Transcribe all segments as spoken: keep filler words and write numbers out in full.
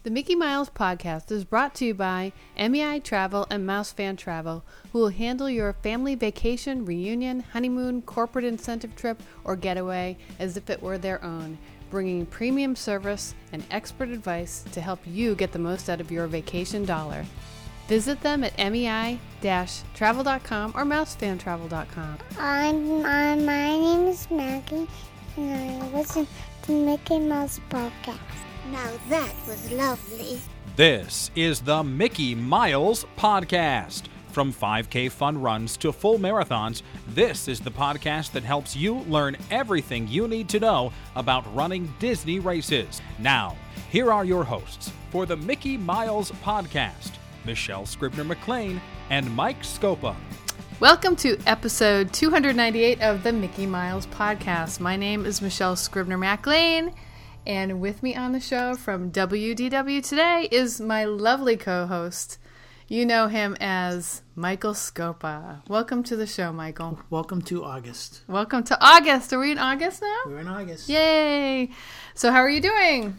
The Mickey Miles podcast is brought to you by M E I Travel and Mouse Fan Travel, who will handle your family vacation, reunion, honeymoon, corporate incentive trip, or getaway as if it were their own, bringing premium service and expert advice to help you get the most out of your vacation dollar. Visit them at M E I travel dot com or mouse fan travel dot com. I'm, I'm, my name is Maggie, and I listen to Mickey Mouse podcast. Now that was lovely. This is the Mickey Miles Podcast. From five K fun runs to full marathons, this is the podcast that helps you learn everything you need to know about running Disney races. Now, here are your hosts for the Mickey Miles Podcast, Michelle Scribner-McLean and Mike Scopa. Welcome to episode two ninety-eight of the Mickey Miles Podcast. My name is Michelle Scribner-McLean. And with me on the show from W D W Today is my lovely co-host. You know him as Michael Scopa. Welcome to the show, Michael. Welcome to August. Welcome to August. Are we in August now? We're in August. Yay! So how are you doing?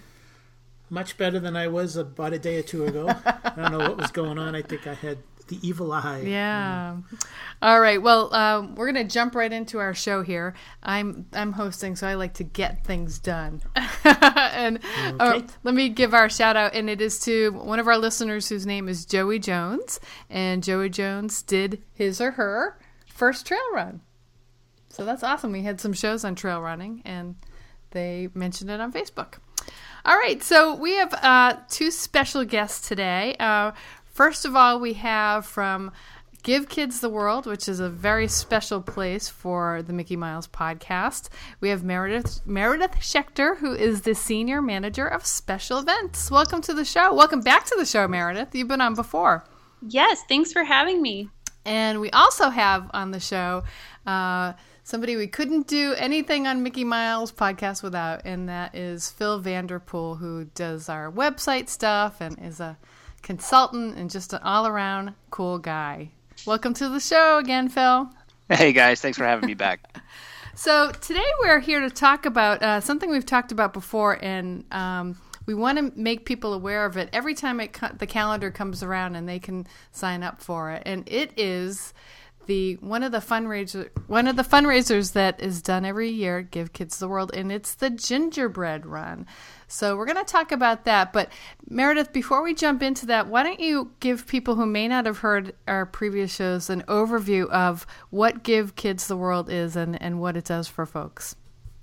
Much better than I was about a day or two ago. I don't know what was going on. I think I had the evil eye. Yeah. All right. Well, um, we're going to jump right into our show here. I'm I'm hosting, so I like to get things done. and Okay. uh, let me give our shout out, and it is to one of our listeners whose name is Joey Jones, and Joey Jones did his or her first trail run. So that's awesome. We had some shows on trail running, and they mentioned it on Facebook. All right. So we have uh, two special guests today. Uh, First of all, we have from Give Kids the World, which is a very special place for the Mickey Miles podcast. We have Meredith Meredith Schechter, who is the Senior Manager of Special Events. Welcome to the show. Welcome back to the show, Meredith. You've been on before. Yes, thanks for having me. And we also have on the show uh, somebody we couldn't do anything on Mickey Miles podcast without, and that is Phil Vanderpool, who does our website stuff and is a consultant and just an all-around cool guy. Welcome to the show again, Phil. Hey guys, thanks for having me back. So today we're here to talk about uh, something we've talked about before, and um, we want to make people aware of it every time it co- the calendar comes around and they can sign up for it. And it is the one of the fundraiser one of the fundraisers that is done every year at Give Kids the World, and it's the Gingerbread Run. So we're going to talk about that. But Meredith, before we jump into that, why don't you give people who may not have heard our previous shows an overview of what Give Kids the World is and, and what it does for folks?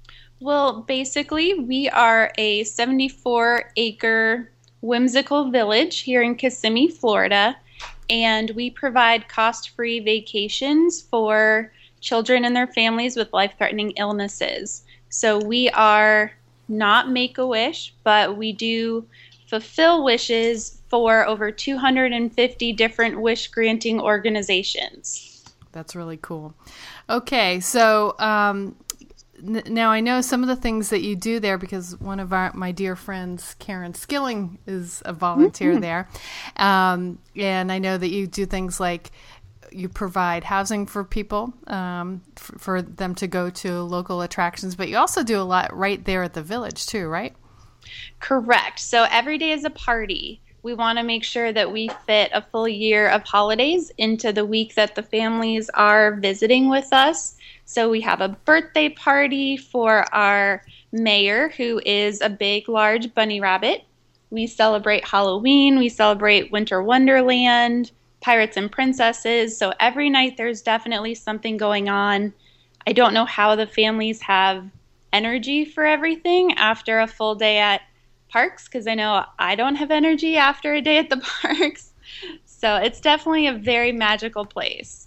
Well, basically, we are a seventy-four acre whimsical village here in Kissimmee, Florida, and we provide cost-free vacations for children and their families with life-threatening illnesses. So we are not Make-A-Wish, but we do fulfill wishes for over two hundred fifty different wish-granting organizations. That's really cool. Okay, so um, n- now I know some of the things that you do there because one of our my dear friends, Karen Skilling, is a volunteer Mm-hmm. there. Um, and I know that you do things like you provide housing for people, um, f- for them to go to local attractions, but you also do a lot right there at the village too, right? Correct. So every day is a party. We want to make sure that we fit a full year of holidays into the week that the families are visiting with us. So we have a birthday party for our mayor, who is a big, large bunny rabbit. We celebrate Halloween. We celebrate Winter Wonderland, Pirates and Princesses. So every night there's definitely something going on. I don't know how the families have energy for everything after a full day at parks, because I know I don't have energy after a day at the parks. So it's definitely a very magical place.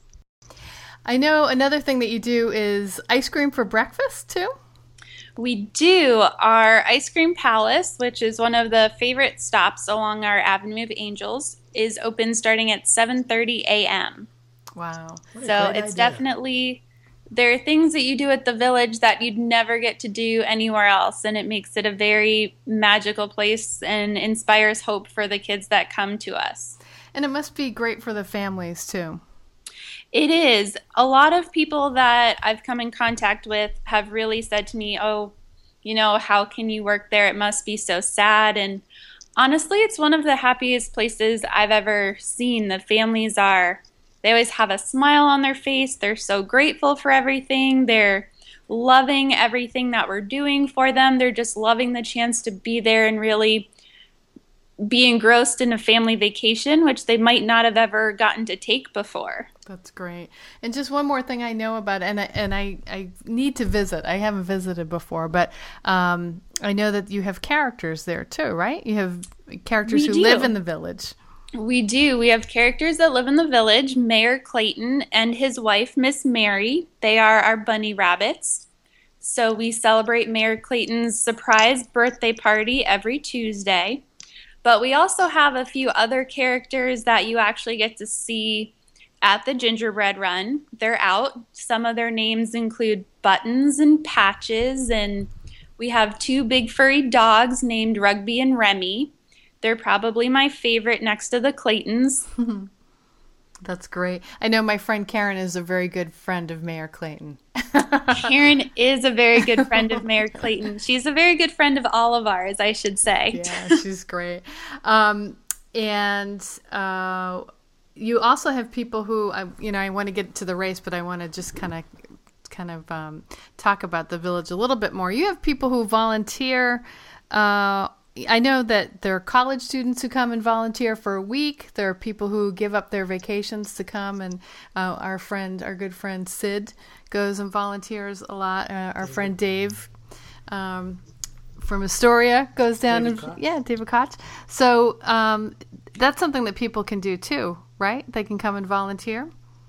I know another thing that you do is ice cream for breakfast too. We do. Our Ice Cream Palace, which is one of the favorite stops along our Avenue of Angels, is open starting at seven thirty a.m. Wow. So it's idea. definitely, there are things that you do at the village that you'd never get to do anywhere else, and it makes it a very magical place and inspires hope for the kids that come to us. And it must be great for the families too. It is. A lot of people that I've come in contact with have really said to me, oh, you know, how can you work there? It must be so sad. And Honestly, it's one of the happiest places I've ever seen. The families are, they always have a smile on their face. They're so grateful for everything. They're loving everything that we're doing for them. They're just loving the chance to be there and really be engrossed in a family vacation, which they might not have ever gotten to take before. That's great. And just one more thing I know about, and I, and I, I need to visit. I haven't visited before, but um, I know that you have characters there too, right? You have characters We who do. live in the village. We do. We have characters that live in the village, Mayor Clayton and his wife, Miss Mary. They are our bunny rabbits. So we celebrate Mayor Clayton's surprise birthday party every Tuesday. But we also have a few other characters that you actually get to see at the Gingerbread Run. They're out. Some of their names include Buttons and Patches, and we have two big furry dogs named Rugby and Remy. They're probably my favorite next to the Claytons. That's great. I know my friend Karen is a very good friend of Mayor Clayton. Karen is a very good friend of Mayor Clayton. She's a very good friend of all of ours, I should say. Yeah, she's great. Um, and uh, you also have people who, I, you know, I want to get to the race, but I want to just kind of kind of um, talk about the village a little bit more. You have people who volunteer. Uh, I know that there are college students who come and volunteer for a week. There are people who give up their vacations to come, and uh, our friend, our good friend Sid, goes and volunteers a lot. Uh, our friend Dave um, from Astoria goes down. David and Koch. Yeah, David Koch. So um, that's something that people can do too, right? They can come and volunteer.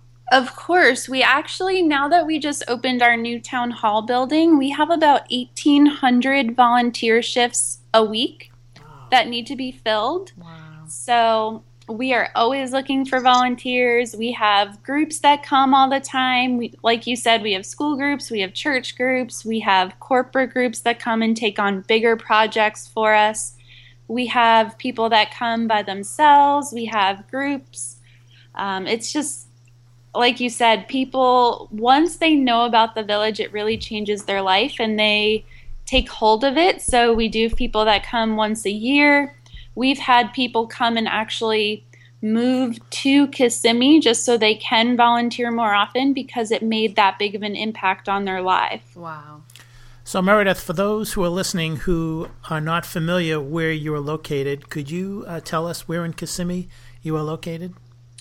Of course. We actually, now that we just opened our new town hall building, we have about eighteen hundred volunteer shifts a week that need to be filled. Wow. So we are always looking for volunteers. We have groups that come all the time. We, like you said, we have school groups, we have church groups, we have corporate groups that come and take on bigger projects for us. We have people that come by themselves. We have groups. Um, it's just, like you said, people, once they know about the village, it really changes their life and they take hold of it. So we do have people that come once a year. We've had people come and actually move to Kissimmee just so they can volunteer more often because it made that big of an impact on their life. Wow. So, Meredith, for those who are listening who are not familiar where you are located, could you uh, tell us where in Kissimmee you are located?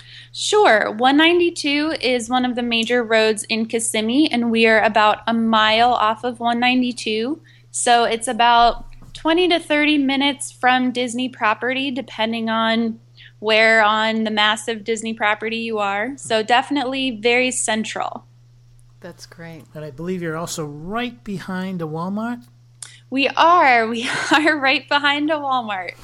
Sure. one ninety-two is one of the major roads in Kissimmee, and we are about a mile off of one ninety-two. So it's about twenty to thirty minutes from Disney property, depending on where on the massive Disney property you are. So definitely very central. That's great. And I believe you're also right behind a Walmart. We are. We are right behind a Walmart.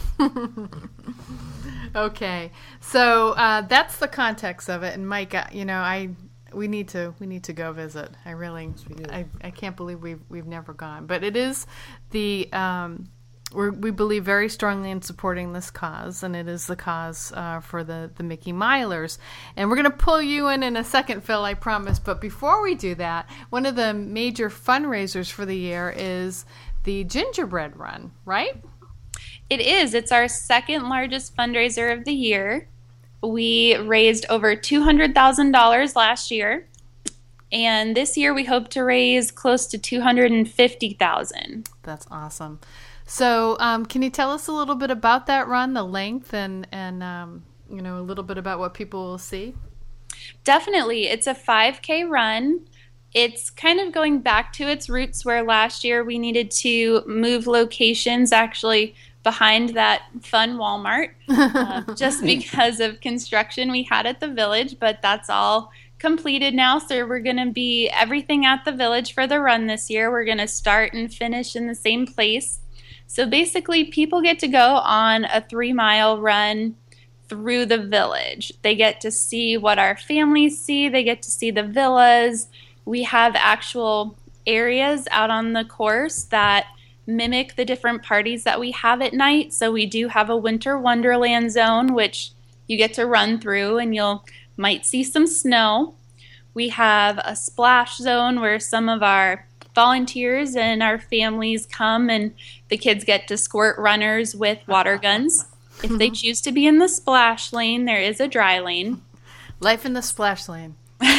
Okay, so uh, that's the context of it. And Mike, uh, you know, I we need to we need to go visit. I really, I, I can't believe we've we've never gone. But it is the um, we're, we believe very strongly in supporting this cause, and it is the cause uh, for the the Mickey Milers. And we're going to pull you in in a second, Phil, I promise. But before we do that, one of the major fundraisers for the year is the Gingerbread Run, right? It is. It's our second largest fundraiser of the year. We raised over two hundred thousand dollars last year. And this year we hope to raise close to two hundred fifty thousand dollars. That's awesome. So um, can you tell us a little bit about that run, the length, and, and um, you know, a little bit about what people will see? Definitely. It's a five K run. It's kind of going back to its roots where last year we needed to move locations actually behind that fun Walmart uh, just because of construction we had at the village, but that's all completed now. So we're going to be everything at the village for the run this year. We're going to start and finish in the same place. So basically people get to go on a three mile run through the village. They get to see what our families see. They get to see the villas. We have actual areas out on the course that mimic the different parties that we have at night. So we do have a winter wonderland zone, which you get to run through and you'll might see some snow. We have a splash zone where some of our volunteers and our families come, and the kids get to squirt runners with water guns. If they choose to be in the splash lane, there is a dry lane. Life in the splash lane.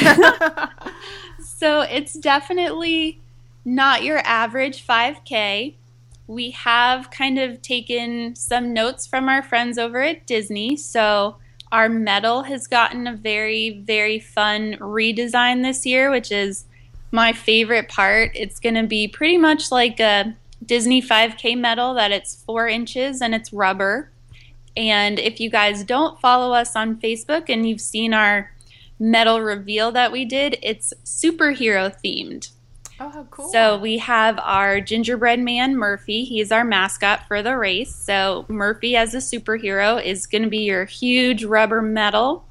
So it's definitely not your average five K. We have kind of taken some notes from our friends over at Disney. So our medal has gotten a very, very fun redesign this year, which is my favorite part. It's going to be pretty much like a Disney five K medal, that it's four inches and it's rubber. And if you guys don't follow us on Facebook and you've seen our medal reveal that we did, it's superhero themed. Oh, how cool. So we have our gingerbread man, Murphy. He's our mascot for the race. So Murphy as a superhero is going to be your huge rubber medal,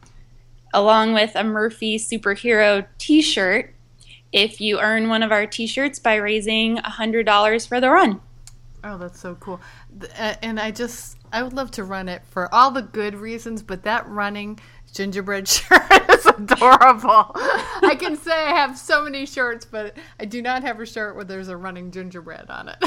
along with a Murphy superhero t-shirt if you earn one of our t-shirts by raising one hundred dollars for the run. Oh, that's so cool. Uh, and I just, I would love to run it for all the good reasons, but that running gingerbread shirt is adorable. I can say I have so many shirts, but I do not have a shirt where there's a running gingerbread on it.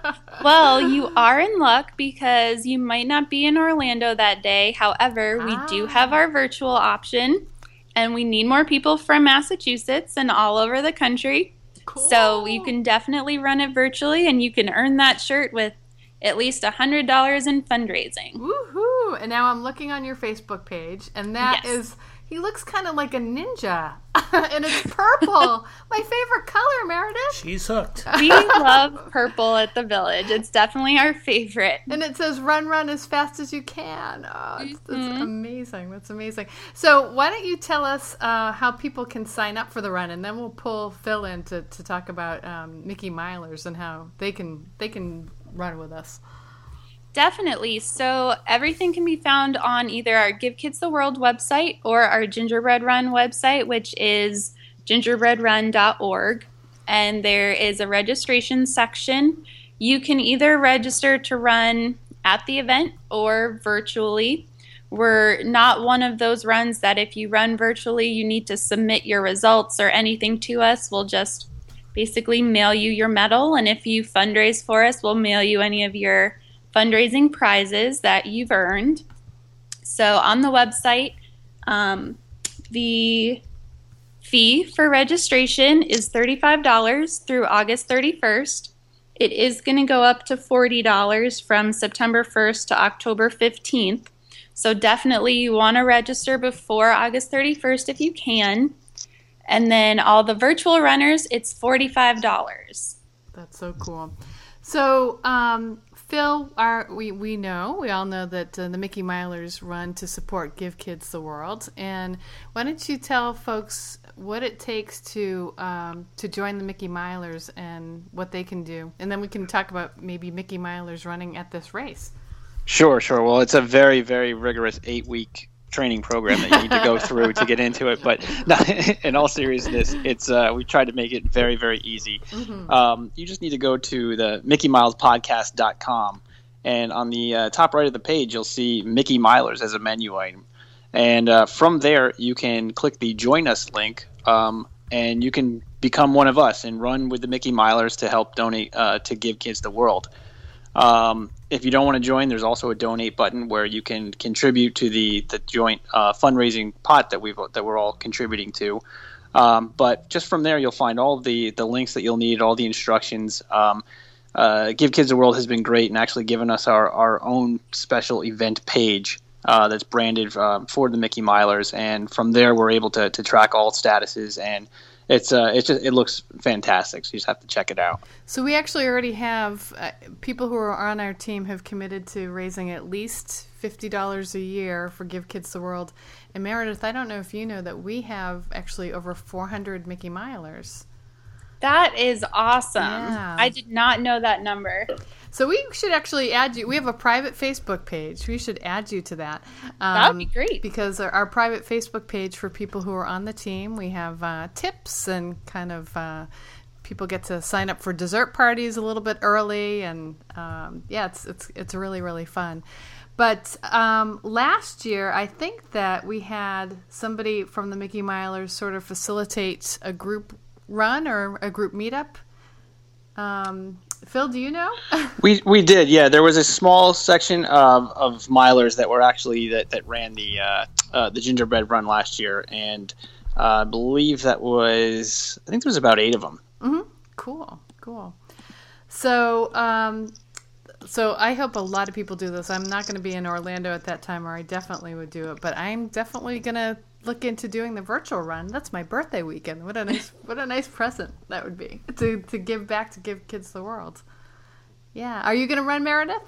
Well, you are in luck because you might not be in Orlando that day. However, we ah. do have our virtual option, and we need more people from Massachusetts and all over the country. Cool. So you can definitely run it virtually, and you can earn that shirt with at least one hundred dollars in fundraising. Woohoo! And now I'm looking on your Facebook page, and that Yes. is, he looks kind of like a ninja. And it's purple. My favorite color, Meredith. She's hooked. We love purple at the Village. It's definitely our favorite. And it says, run, run as fast as you can. Oh, it's, it's Mm-hmm. amazing. That's amazing. So why don't you tell us uh, how people can sign up for the run, and then we'll pull Phil in to, to talk about um, Mickey Milers and how they can they can run with us. Definitely. So everything can be found on either our Give Kids the World website or our Gingerbread Run website, which is gingerbread run dot org. And there is a registration section. You can either register to run at the event or virtually. We're not one of those runs that if you run virtually, you need to submit your results or anything to us. We'll just basically mail you your medal. And if you fundraise for us, we'll mail you any of your fundraising prizes that you've earned. So on the website, um, the fee for registration is thirty-five dollars through August thirty-first. It is going to go up to forty dollars from September first to October fifteenth. So definitely you want to register before August thirty-first if you can. And then all the virtual runners, it's forty-five dollars. That's so cool. So, um, Phil, our, we, we know, we all know that uh, the Mickey Milers run to support Give Kids the World. And why don't you tell folks what it takes to um, to join the Mickey Milers and what they can do? And then we can talk about maybe Mickey Milers running at this race. Sure, sure. Well, it's a very, very rigorous eight-week training program that you need to go through to get into it. But no, in all seriousness, it's uh, we tried to make it very, very easy. Mm-hmm. Um, you just need to go to the mickey miles podcast dot com, and on the uh, top right of the page, you'll see Mickey Milers as a menu item. And uh, from there, you can click the Join Us link, um, and you can become one of us and run with the Mickey Milers to help donate uh, to Give Kids the World. Um, if you don't want to join, there's also a donate button where you can contribute to the, the joint uh, fundraising pot that we've that we're all contributing to. Um, but just from there, you'll find all the, the links that you'll need, all the instructions. Um, uh, Give Kids the World has been great and actually given us our, our own special event page uh, that's branded uh, for the Mickey Milers, and from there we're able to to track all statuses, and It's uh, it's just it looks fantastic. So you just have to check it out. So we actually already have uh, people who are on our team have committed to raising at least fifty dollars a year for Give Kids the World. And Meredith, I don't know if you know that we have actually over four hundred Mickey Milers. That is awesome. Yeah. I did not know that number. So we should actually add you. We have a private Facebook page. We should add you to that. Um, that would be great. Because our, our private Facebook page for people who are on the team, we have uh, tips and kind of uh, people get to sign up for dessert parties a little bit early. And um, yeah, it's, it's, it's really, really fun. But um, last year, I think that we had somebody from the Mickey Milers sort of facilitate a group run or a group meetup. Um, Phil, do you know? We we did, yeah. There was a small section of, of milers that were actually that, that ran the uh, uh, the gingerbread run last year, and uh, I believe that was I think there was about eight of them. Mm-hmm. Cool, cool. So, um, so I hope a lot of people do this. I'm not going to be in Orlando at that time, or I definitely would do it. But I'm definitely going to look into doing the virtual run. That's my birthday weekend. What a nice, what a nice present that would be to to give back, to give kids the world. Yeah. Are you going to run, Meredith?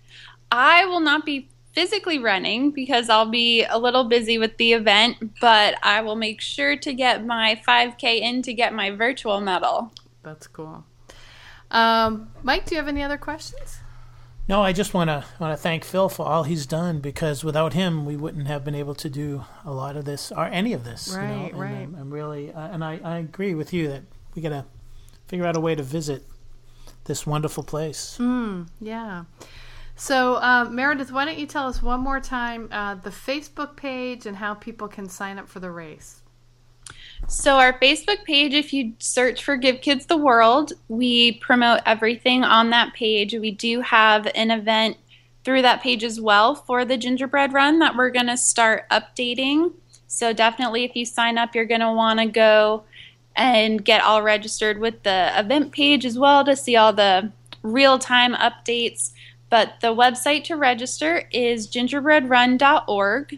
I will not be physically running because I'll be a little busy with the event, but I will make sure to get my five K in to get my virtual medal. That's cool. Um, Mike, do you have any other questions? No, I just want to want to thank Phil for all he's done, because without him, we wouldn't have been able to do a lot of this or any of this. Right, you know? And right. I'm, I'm really, uh, and I, I agree with you that we got to figure out a way to visit this wonderful place. Mm, yeah. So, uh, Meredith, why don't you tell us one more time uh, the Facebook page and how people can sign up for the race? So our Facebook page, if you search for Give Kids the World, we promote everything on that page. We do have an event through that page as well for the gingerbread run that we're going to start updating. So definitely if you sign up, you're going to want to go and get all registered with the event page as well to see all the real-time updates. But the website to register is gingerbread run dot org.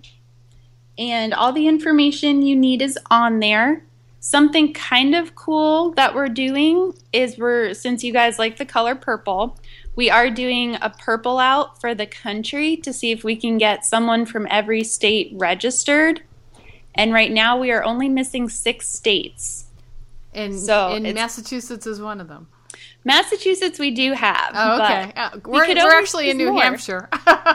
And all the information you need is on there. Something kind of cool that we're doing is we're, since you guys like the color purple, we are doing a purple out for the country to see if we can get someone from every state registered. And right now we are only missing six states. And, So and it's- Massachusetts is one of them. Massachusetts we do have. Oh, okay. but Uh, we we're could we're always actually in use New more. Hampshire.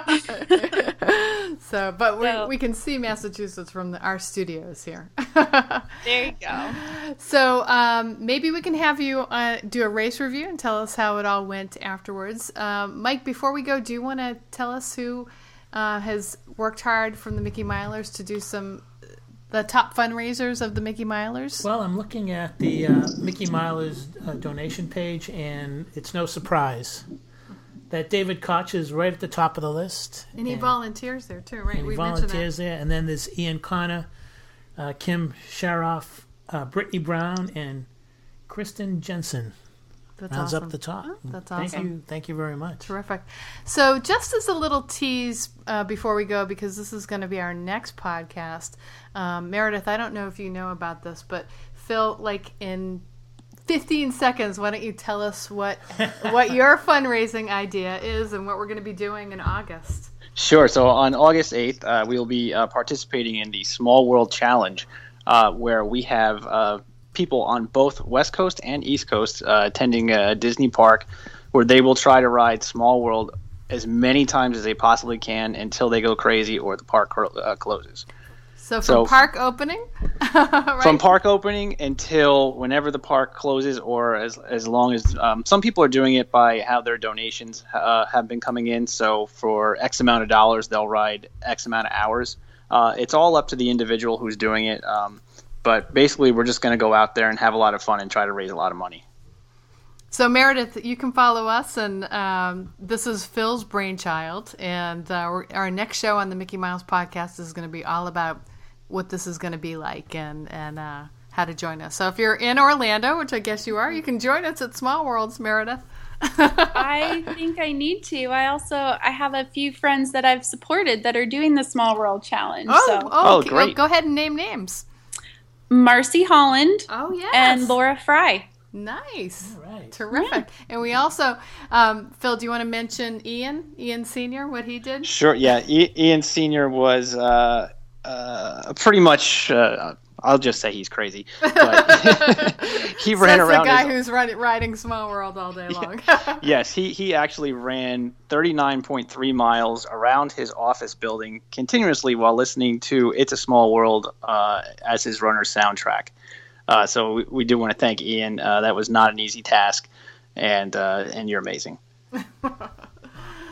so, but we So- we can see Massachusetts from the, our studios here. There you go. So um, maybe we can have you uh, do a race review and tell us how it all went afterwards. Um, Mike, before we go, do you want to tell us who uh, has worked hard from the Mickey Milers to do some the top fundraisers of the Mickey Milers? Well, I'm looking at the uh, Mickey Milers uh, donation page, and it's no surprise that David Koch is right at the top of the list. and he volunteers there too, right? And he we mentioned volunteers there. And then there's Ian Connor, uh, Kim Sharoff, uh, Brittany Brown, and Kristen Jensen. that. That's Rounds awesome. up the top. Oh, that's Thank awesome. you. Thank you very much. Terrific. So just as a little tease uh, before we go, because this is going to be our next podcast, um, Meredith, I don't know if you know about this, but Phil, like in fifteen seconds, why don't you tell us what what your fundraising idea is and what we're going to be doing in August? Sure. So on August eighth, uh, we will be uh, participating in the Small World Challenge, uh, where we have uh, people on both West Coast and East Coast uh, attending a Disney park, where they will try to ride Small World as many times as they possibly can until they go crazy or the park uh, closes. So from So- park opening, right? From park opening until whenever the park closes, or as as long as um, some people are doing it by how their donations uh, have been coming in. So for X amount of dollars, they'll ride X amount of hours. Uh, it's all up to the individual who's doing it. Um, but basically, we're just going to go out there and have a lot of fun and try to raise a lot of money. So Meredith, you can follow us, and um, this is Phil's brainchild, and uh, we're, our next show on the Mickey Mouse podcast is going to be all about what this is going to be like and and uh, how to join us. So if you're in Orlando, which I guess you are, you can join us at Small Worlds, Meredith. I think I need to. I also I have a few friends that I've supported that are doing the Small World Challenge. Oh, so oh, Oh, okay. great. Go ahead and name names. Marcy Holland Oh, yes. and Laura Fry. Nice. All right. Terrific. And we also, um, Phil, do you want to mention Ian, Ian Senior, what he did? Sure. Yeah. I- Ian Senior was uh, uh, pretty much. Uh, I'll just say he's crazy. But he So ran that's around. the guy his- who's run, riding Small World all day long. Yes, he, he actually ran thirty-nine point three miles around his office building continuously while listening to It's a Small World uh, as his runner's soundtrack. Uh, so we, we do want to thank Ian. Uh, that was not an easy task, and uh, and you're amazing.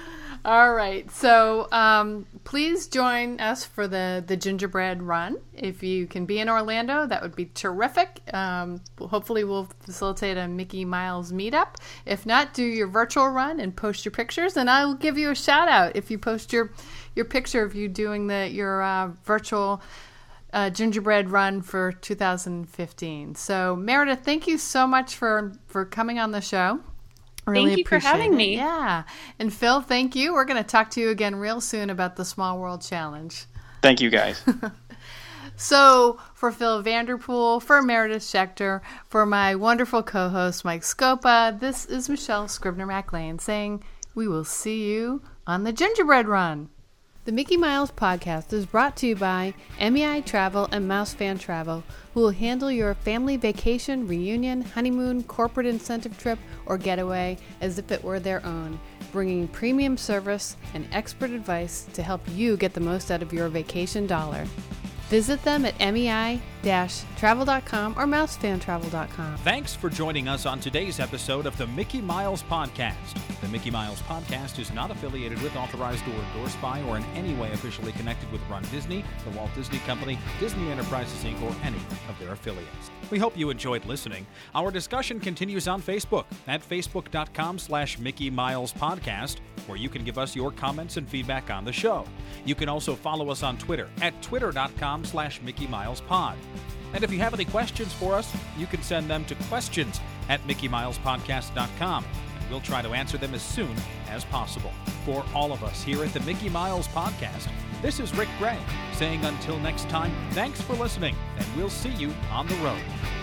All right. So um, please join us for the, the gingerbread run. If you can be in Orlando, that would be terrific. Um, hopefully we'll facilitate a Mickey Miles meetup. If not, do your virtual run and post your pictures, and I'll give you a shout out if you post your, your picture of you doing the your uh, virtual uh, gingerbread run for two thousand fifteen. So Meredith, thank you so much for, for coming on the show. Really thank you for having it. me. Yeah. And Phil, thank you. We're going to talk to you again real soon about the Small World Challenge. Thank you, guys. So for Phil Vanderpool, for Meredith Schechter, for my wonderful co-host Mike Scopa, this is Michelle Scribner-MacLean saying we will see you on the gingerbread run. The Mickey Miles podcast is brought to you by M E I Travel and Mouse Fan Travel, who will handle your family vacation, reunion, honeymoon, corporate incentive trip, or getaway as if it were their own, bringing premium service and expert advice to help you get the most out of your vacation dollar. Visit them at M E I travel dot com or mouse fan travel dot com. Thanks for joining us on today's episode of the Mickey Miles Podcast. The Mickey Miles Podcast is not affiliated with, authorized, or endorsed by, or in any way officially connected with Run Disney, the Walt Disney Company, Disney Enterprises, Incorporated, or any of their affiliates. We hope you enjoyed listening. Our discussion continues on Facebook at facebook dot com slash Mickey Miles Podcast, where you can give us your comments and feedback on the show. You can also follow us on Twitter at twitter dot com slash Mickey Miles Pod. And if you have any questions for us, you can send them to questions at mickey miles podcast dot com, and we'll try to answer them as soon as possible. For all of us here at the Mickey Miles Podcast, this is Rick Gray saying until next time, thanks for listening, and we'll see you on the road.